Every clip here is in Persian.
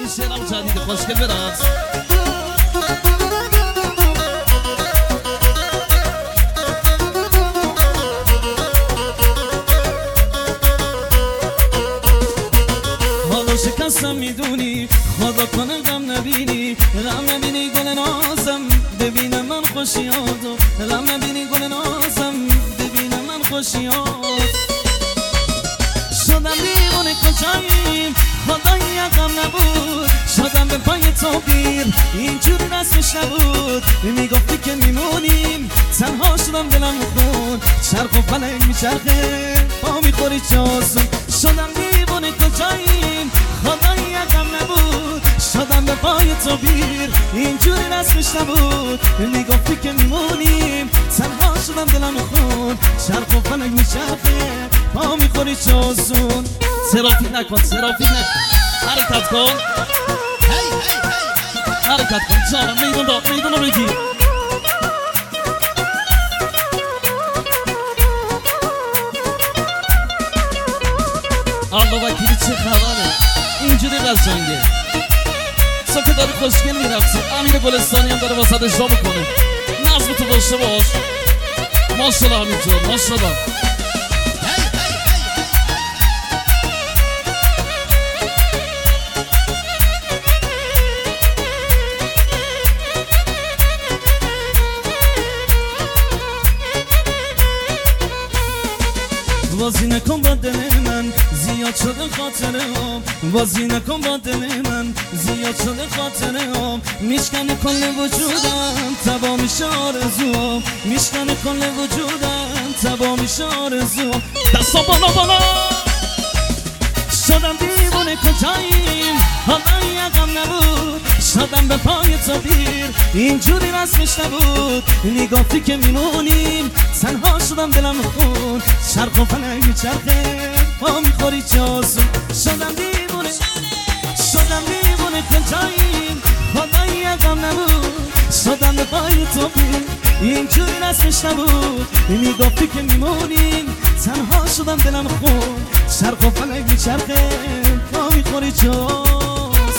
این شعرم جدید خوشگل برقص. حالا شکستم میدونی خدا کنه غم نبینی، غم نبینی گل نازم ببینم من خوشیاتو، غم نبینی گل نازم ببینم من خوشیات. شدم دیوانه کجاییم خدایی غم نبود، شدم به پای تو بیر اینجوری رسمش نبود، میگفتی که میمونیم تنها شدم دلم خون، چرخ و فلک میچرخه پا میخوری چاسون. شدم دیوانه کجاییم خدایی غم نبود، شدم به پای تو بیر اینجوری رسمش نبود، میگفتی که میمونیم تنها شدم دلم خون، چرخ و فلک میچرخه پا میخوری چاسون. ترافیک نکن ترافیک نکن، حرکت کن حرکت کن جانم، میدون رو بگیر. الله وکیلی چه خبره اینجوری قشنگه، تو که داری خوشگل میرفتی. امیر گلستانی هم داره واسه اجرا میکنه، نظم تو داشته باش. ماشالله همینطور ماشالله. بازی نکن با دل من زیاد شده خاطره هم، بازی نکن با دل من زیاد شده خاطره هم، میشکنه کل وجودم تبا میشه آرزوام، میشکنه کل وجودم تبا میشه آرزوام. دستا بالا بالا. شدم دیوانه کجاییم حالا یقم نبود، شدم به پای تو بیر اینجوری رسمش نبود، میگفتی که میمونیم تنها شدم دلم خون، چرخ و فلک میچرخه پا میخوری چاسون. شدم دیوانه کجاییم حالا یقم نبود، شدم به پای تو بیر اینجوری رسمش نبود، میگفتی که میمونیم تنها شدم دلم خون، چرخ و فلک میچرخه پا میخوری چاس.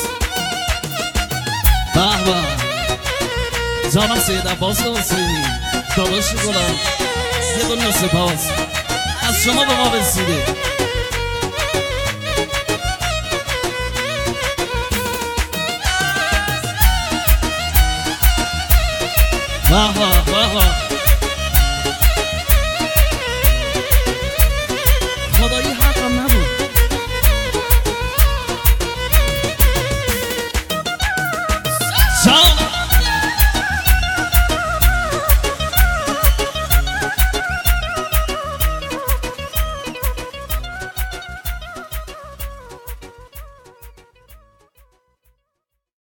به به جانم سید عباس حسینی داداش گلم، یه دنیا سپاس از شما به ما رسیده. به به